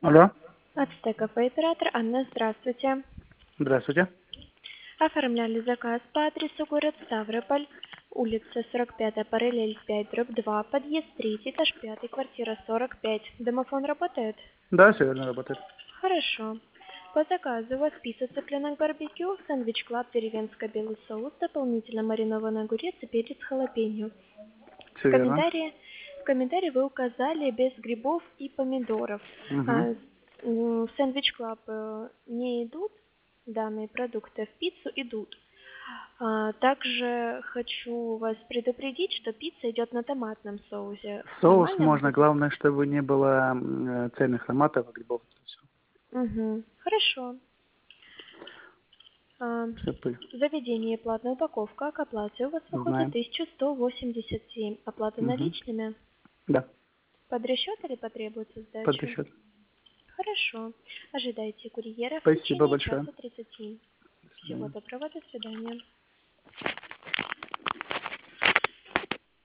Алло, Ацтеков и оператор Анна, здравствуйте. здравствуйте. Оформляли заказ по адресу город Ставрополь, улица 45, параллель 5, дробь 2, подъезд 3, этаж 5, квартира 45. Домофон работает? Да, все верно работает. Хорошо. По заказу у вас пицца цыпленок барбекю, сэндвич клаб, деревенский белый соус, дополнительно маринованный огурец и перец халапеньо. В Все верно. комментарии вы указали без грибов и помидоров. Угу. А, В сэндвич клаб не идут данные продукты, в пиццу идут. Также хочу вас предупредить, что пицца идет на томатном соусе. Соус Нормально можно, будет? главное, чтобы не было цельных томатов, грибов. Все. Угу. Хорошо. А, Все Заведение платная упаковка. К оплате у вас выходит знаем. 1187. Оплата Угу. наличными. Да, Под расчет или потребуется под сдача? расчет. Хорошо. Ожидайте курьера в Спасибо течение большое. часа 30. До Всего свидания. доброго. До свидания.